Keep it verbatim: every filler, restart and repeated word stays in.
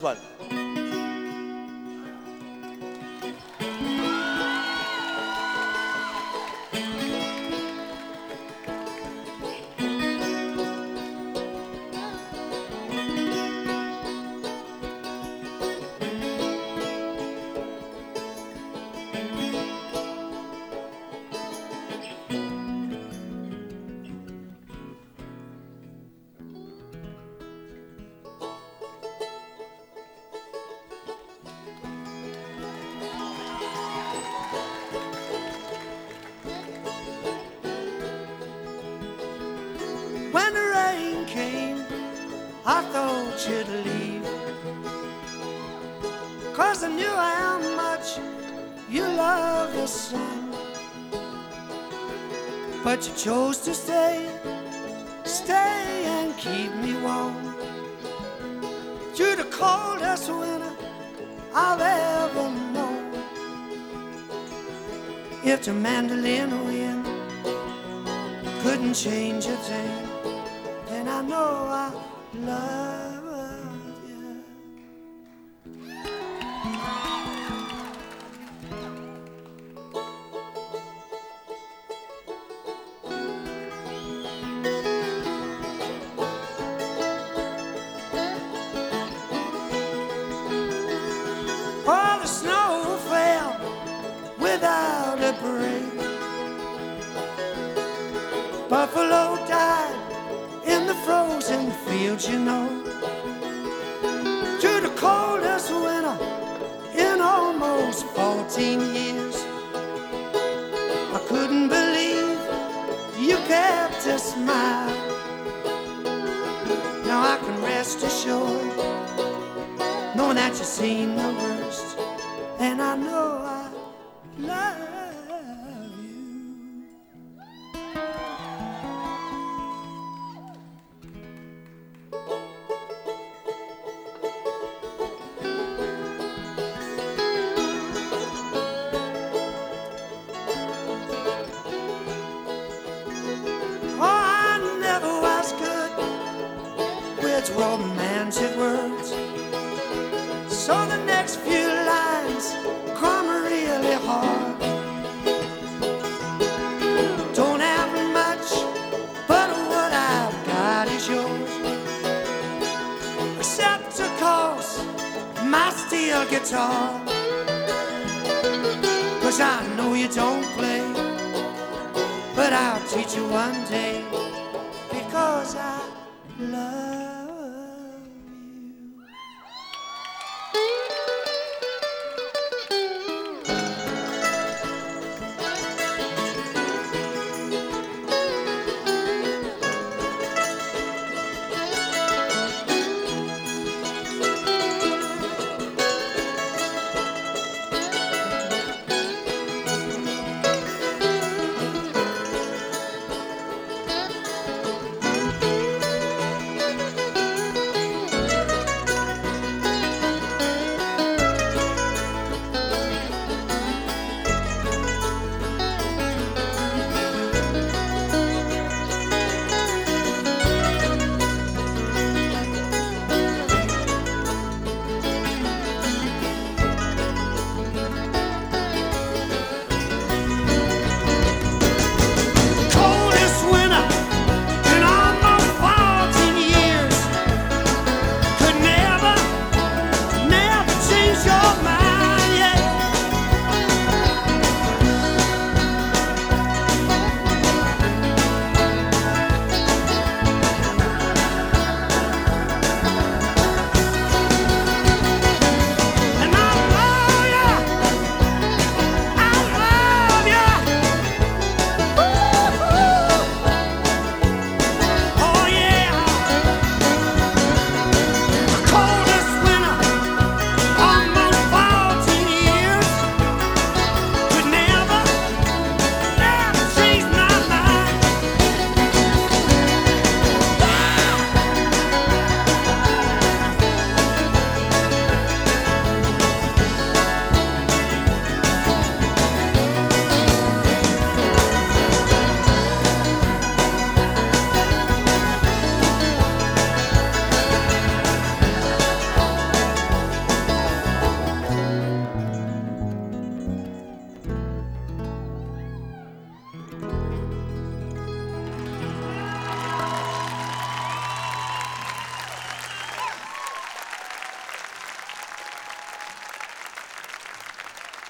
One. When the rain came, I thought you'd leave, 'cause I knew how much you love the sun. But you chose to stay, stay and keep me warm through the coldest winter I've ever known. If the mandolin wind couldn't change a thing, then I know I love you. Oh, the snow fell without a break. Buffalo died in the frozen fields, you know. Through the coldest winter in almost fourteen years, I couldn't believe you kept a smile. Now I can rest assured, knowing that you've seen the worst, and I know I love you. Oh, I never was good with romantic words, so the next few lines come really hard. Don't have much, but what I've got is yours, except of course my steel guitar. 'Cause I know you don't play, but I'll teach you one day, because I love